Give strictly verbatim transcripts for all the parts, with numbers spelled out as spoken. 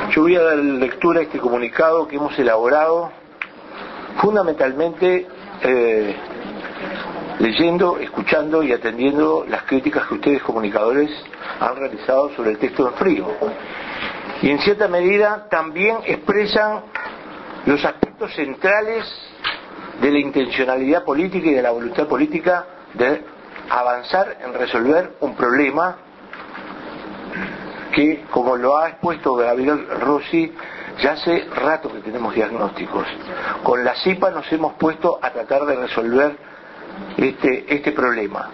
Yo voy a dar lectura a este comunicado que hemos elaborado fundamentalmente eh, leyendo, escuchando y atendiendo las críticas que ustedes comunicadores han realizado sobre el texto en frío. Y en cierta medida también expresan los aspectos centrales de la intencionalidad política y de la voluntad política de avanzar en resolver un problema que, como lo ha expuesto Gabriel Rossi, ya hace rato que tenemos diagnósticos. Con la C I P A nos hemos puesto a tratar de resolver este, este problema.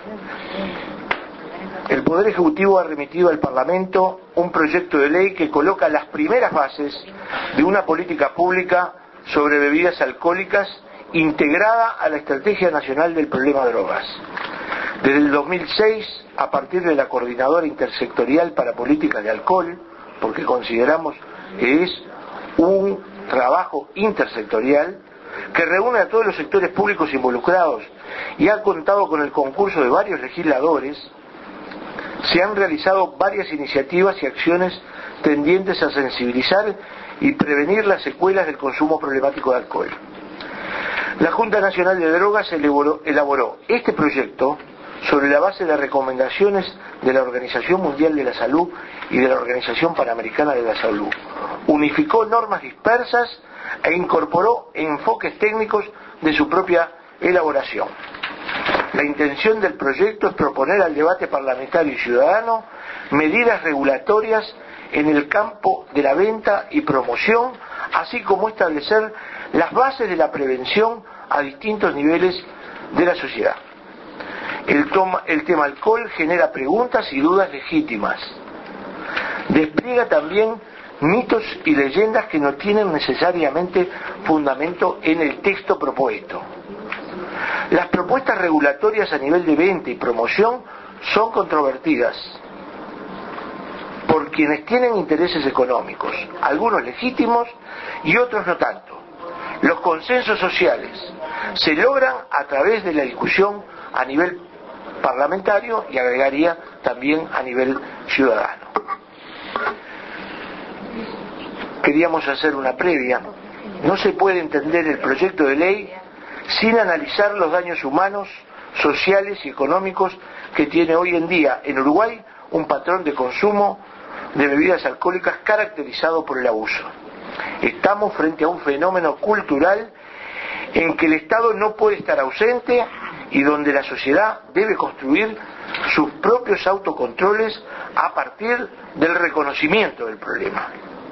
El Poder Ejecutivo ha remitido al Parlamento un proyecto de ley que coloca las primeras bases de una política pública sobre bebidas alcohólicas integrada a la Estrategia Nacional del Problema de Drogas. Desde el dos mil seis, a partir de la Coordinadora Intersectorial para Políticas de Alcohol, porque consideramos que es un trabajo intersectorial que reúne a todos los sectores públicos involucrados y ha contado con el concurso de varios legisladores, se han realizado varias iniciativas y acciones tendientes a sensibilizar y prevenir las secuelas del consumo problemático de alcohol. La Junta Nacional de Drogas elaboró, elaboró este proyecto sobre la base de recomendaciones de la Organización Mundial de la Salud y de la Organización Panamericana de la Salud. Unificó normas dispersas e incorporó enfoques técnicos de su propia elaboración. La intención del proyecto es proponer al debate parlamentario y ciudadano medidas regulatorias en el campo de la venta y promoción, así como establecer las bases de la prevención a distintos niveles de la sociedad. El, toma, el tema alcohol genera preguntas y dudas legítimas. Despliega también mitos y leyendas que no tienen necesariamente fundamento en el texto propuesto. Las propuestas regulatorias a nivel de venta y promoción son controvertidas por quienes tienen intereses económicos, algunos legítimos y otros no tanto. Los consensos sociales se logran a través de la discusión a nivel parlamentario y agregaría también a nivel ciudadano. Queríamos hacer una previa. No se puede entender el proyecto de ley sin analizar los daños humanos, sociales y económicos que tiene hoy en día en Uruguay un patrón de consumo de bebidas alcohólicas caracterizado por el abuso. Estamos frente a un fenómeno cultural en que el Estado no puede estar ausente y donde la sociedad debe construir sus propios autocontroles a partir del reconocimiento del problema.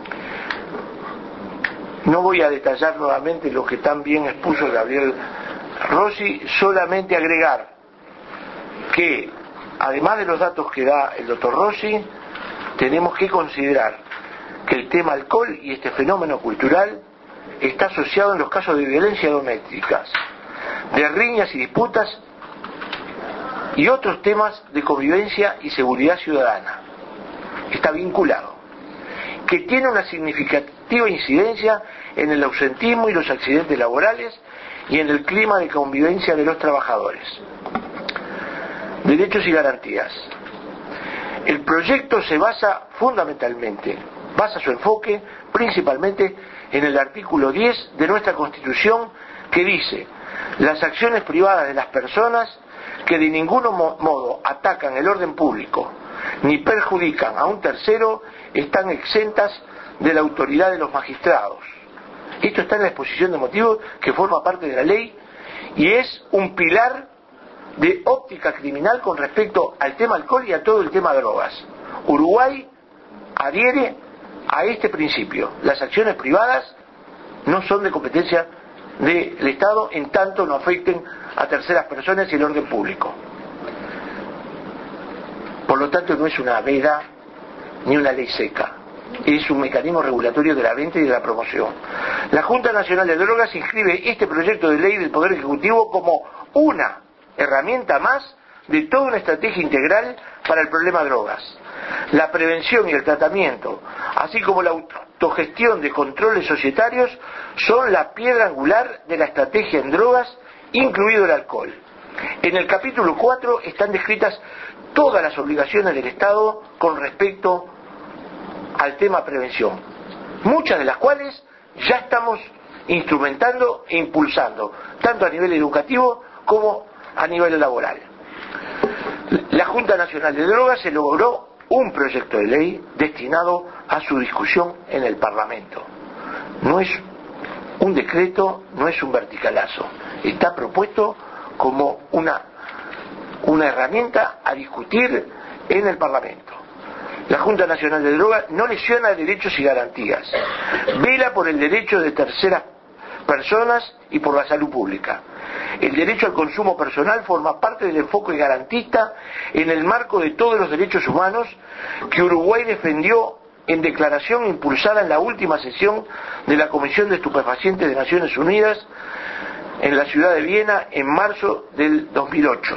No voy a detallar nuevamente lo que tan bien expuso Gabriel Rossi, solamente agregar que, además de los datos que da el doctor Rossi, tenemos que considerar que el tema alcohol y este fenómeno cultural está asociado en los casos de violencia domésticas, de riñas y disputas y otros temas de convivencia y seguridad ciudadana. Está vinculado, que tiene una significativa incidencia en el ausentismo y los accidentes laborales y en el clima de convivencia de los trabajadores. Derechos y garantías. El proyecto se basa fundamentalmente, basa su enfoque principalmente en el artículo diez de nuestra Constitución, que dice: las acciones privadas de las personas que de ningún modo atacan el orden público ni perjudican a un tercero están exentas de la autoridad de los magistrados. Esto está en la exposición de motivos que forma parte de la ley y es un pilar de óptica criminal con respecto al tema alcohol y a todo el tema drogas. Uruguay adhiere a este principio. Las acciones privadas no son de competencia del Estado en tanto no afecten a terceras personas y el orden público. Por lo tanto, no es una veda ni una ley seca, es un mecanismo regulatorio de la venta y de la promoción. La Junta Nacional de Drogas inscribe este proyecto de ley del Poder Ejecutivo como una herramienta más de toda una estrategia integral para el problema de drogas. La prevención y el tratamiento, así como la autogestión de controles societarios, son la piedra angular de la estrategia en drogas, incluido el alcohol. En el capítulo cuatro están descritas todas las obligaciones del Estado con respecto al tema prevención. muchas de las cuales ya estamos instrumentando e impulsando, tanto a nivel educativo como a nivel laboral. La Junta Nacional de Drogas se logró un proyecto de ley destinado a su discusión en el Parlamento. No es un decreto, no es un verticalazo, está propuesto como una, una herramienta a discutir en el Parlamento. La Junta Nacional de Drogas no lesiona derechos y garantías, vela por el derecho de terceras personas y por la salud pública. El derecho al consumo personal forma parte del enfoque garantista en el marco de todos los derechos humanos que Uruguay defendió en declaración impulsada en la última sesión de la Comisión de Estupefacientes de Naciones Unidas en la ciudad de Viena en marzo del dos mil ocho.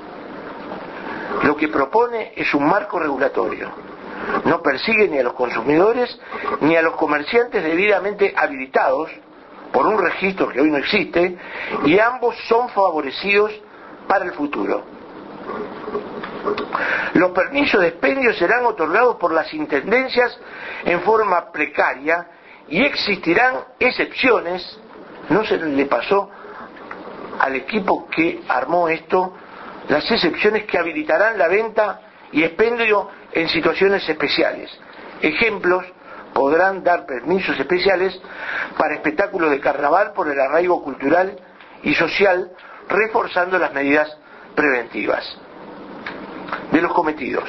Lo que propone es un marco regulatorio. No persigue ni a los consumidores ni a los comerciantes debidamente habilitados por un registro que hoy no existe, y ambos son favorecidos para el futuro. Los permisos de expendio serán otorgados por las intendencias en forma precaria y existirán excepciones. No se le pasó al equipo que armó esto las excepciones que habilitarán la venta y expendio en situaciones especiales. Ejemplos: podrán dar permisos especiales para espectáculos de carnaval por el arraigo cultural y social, reforzando las medidas preventivas. De los cometidos.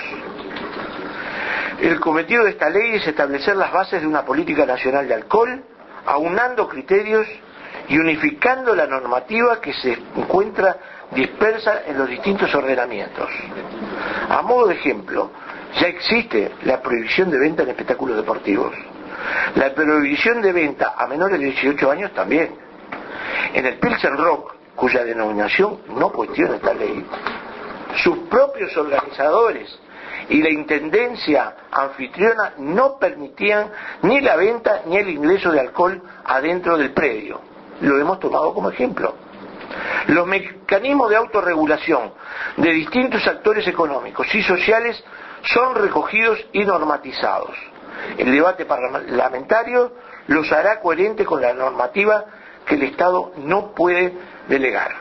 El cometido de esta ley es establecer las bases de una política nacional de alcohol, aunando criterios y unificando la normativa que se encuentra dispersa en los distintos ordenamientos. A modo de ejemplo, ya existe la prohibición de venta en espectáculos deportivos. La prohibición de venta a menores de dieciocho años también. En el Pilsen Rock, cuya denominación no cuestiona esta ley, sus propios organizadores y la intendencia anfitriona no permitían ni la venta ni el ingreso de alcohol adentro del predio. Lo hemos tomado como ejemplo. Los mecanismos de autorregulación de distintos actores económicos y sociales son recogidos y normatizados. El debate parlamentario los hará coherentes con la normativa que el Estado no puede delegar.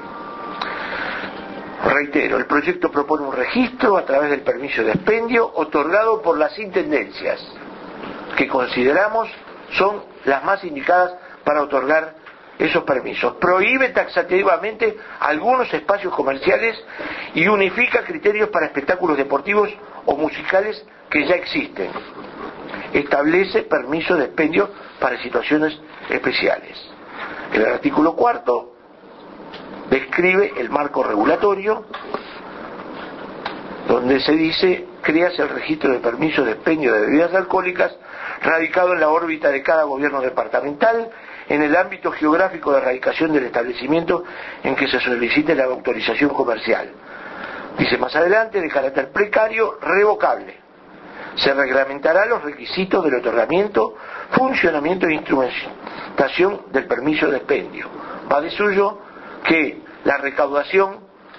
Reitero, el proyecto propone un registro a través del permiso de expendio otorgado por las intendencias, que consideramos son las más indicadas para otorgar esos permisos. Prohíbe taxativamente algunos espacios comerciales y unifica criterios para espectáculos deportivos o musicales que ya existen. Establece permiso de expendio para situaciones especiales. El artículo cuarto describe el marco regulatorio, donde se dice: créase el registro de permisos de expendio de bebidas alcohólicas radicado en la órbita de cada gobierno departamental en el ámbito geográfico de radicación del establecimiento en que se solicite la autorización comercial. Dice más adelante: de carácter precario, revocable. Se reglamentará los requisitos del otorgamiento, funcionamiento e instrumentación del permiso de expendio. Va de suyo que la recaudación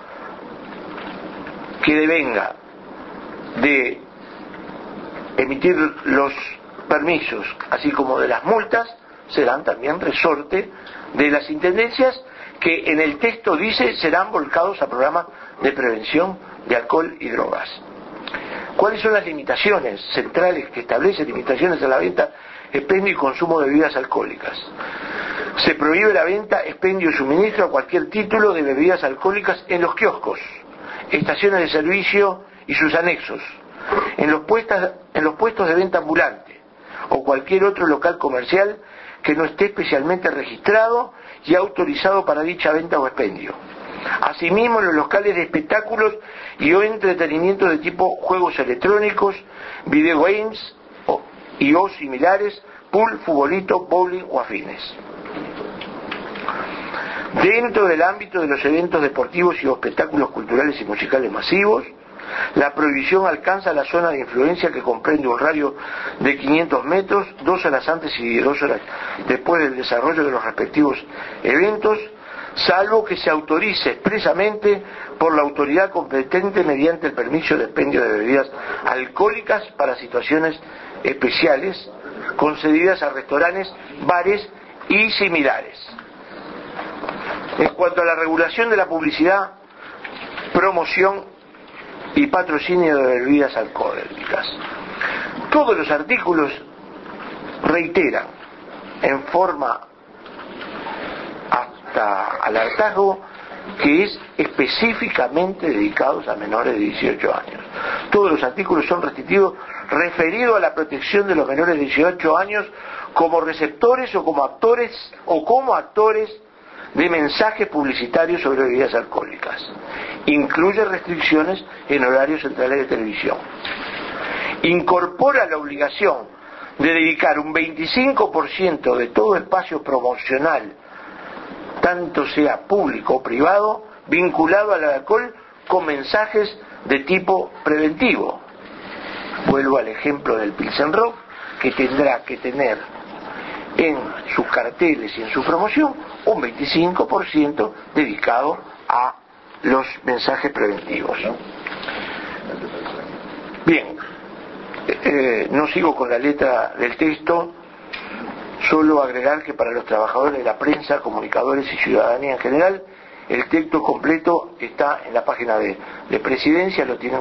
que devenga de emitir los permisos, así como de las multas, serán también resorte de las intendencias, que en el texto dice serán volcados a programas de prevención de alcohol y drogas. ¿Cuáles son las limitaciones centrales que establecen limitaciones a la venta, expendio y consumo de bebidas alcohólicas? Se prohíbe la venta, expendio y suministro a cualquier título de bebidas alcohólicas en los kioscos, estaciones de servicio y sus anexos, en los, puestas, en los puestos de venta ambulante o cualquier otro local comercial que no esté especialmente registrado y autorizado para dicha venta o expendio. Asimismo, en los locales de espectáculos y o entretenimiento de tipo juegos electrónicos, video games o, y o similares, pool, futbolito, bowling o afines. Dentro del ámbito de los eventos deportivos y o espectáculos culturales y musicales masivos, la prohibición alcanza la zona de influencia, que comprende un radio de quinientos metros, dos horas antes y dos horas después del desarrollo de los respectivos eventos, salvo que se autorice expresamente por la autoridad competente mediante el permiso de expendio de bebidas alcohólicas para situaciones especiales, concedidas a restaurantes, bares y similares. En cuanto a la regulación de la publicidad, promoción y patrocinio de bebidas alcohólicas, todos los artículos reiteran en forma hasta al hartazgo que es específicamente dedicados a menores de dieciocho años. Todos los artículos son restrictivos referidos a la protección de los menores de dieciocho años como receptores o como actores o como actores de mensajes publicitarios sobre bebidas alcohólicas. Incluye restricciones en horarios centrales de televisión. Incorpora la obligación de dedicar un veinticinco por ciento de todo espacio promocional, tanto sea público o privado, vinculado al alcohol con mensajes de tipo preventivo. Vuelvo al ejemplo del Pilsen Rock, que tendrá que tener en sus carteles y en su promoción un veinticinco por ciento dedicado a los mensajes preventivos. Bien, eh, no sigo con la letra del texto, solo agregar que para los trabajadores de la prensa, comunicadores y ciudadanía en general, el texto completo está en la página de, de Presidencia, lo tienen